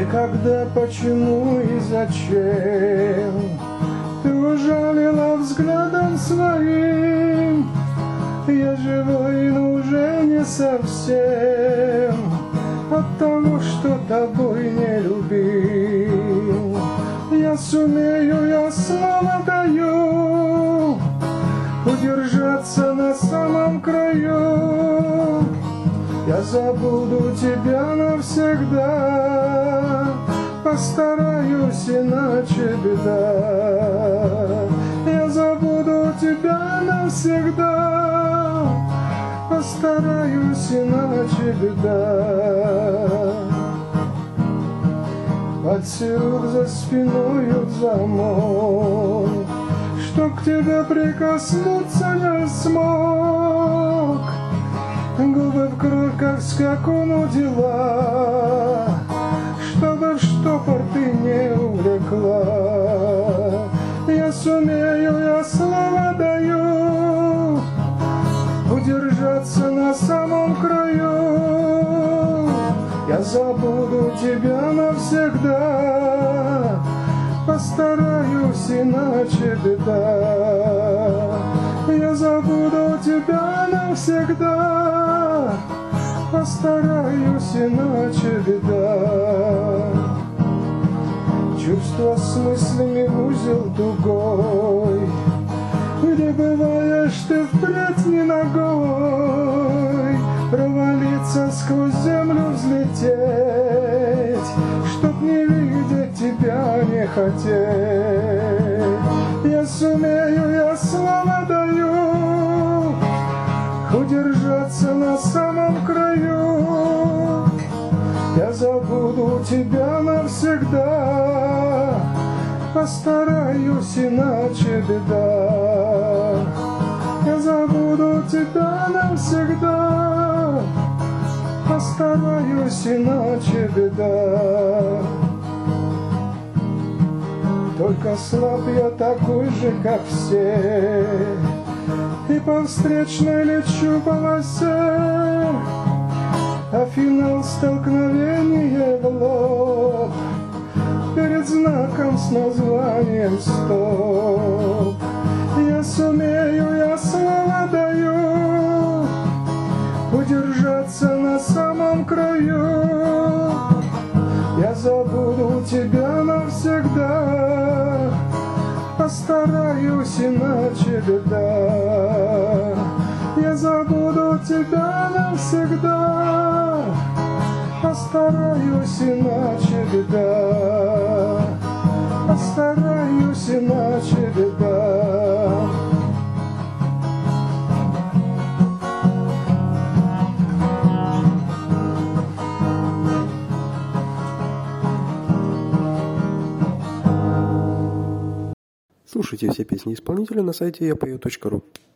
когда, почему и зачем ты ужалила взглядом своим? Я живой, но уже не совсем от того, что тобой не любил. Я сумею, я слово даю, удержаться на самом краю. Я забуду тебя навсегда, постараюсь, иначе беда. Я забуду тебя навсегда, постараюсь, иначе беда. Поцелуй за спиною замок, чтоб к тебе прикоснуться не смог. Губы в кровь, как скакун удила, чтобы в штопор ты не увлекла. Я сумею, я слово даю, удержаться на самом краю. Я забуду тебя навсегда, постараюсь, иначе беда. Я забуду тебя навсегда, постараюсь, иначе беда. Чувства с мыслями в узел тугой, где бываешь ты впредь не ногой. Провалиться сквозь землю, взлететь, чтоб не видеть тебя, не хотеть. Я сумею, я слово даю, удержаться на самом краю. Я забуду тебя навсегда, постараюсь, иначе беда. Я забуду тебя навсегда, постараюсь, иначе беда. Только слаб я такой же, как все, и по встречной лечу полосе, а финал столкновения в лоб перед знаком с названием «Стоп». Я сумею, я слово даю, удержаться на самом краю. Я забуду тебя навсегда, постараюсь, иначе беда. Я забуду тебя навсегда, постараюсь, иначе беда. Постараюсь, иначе беда. Слушайте все песни исполнителя на сайте yapeo.ru.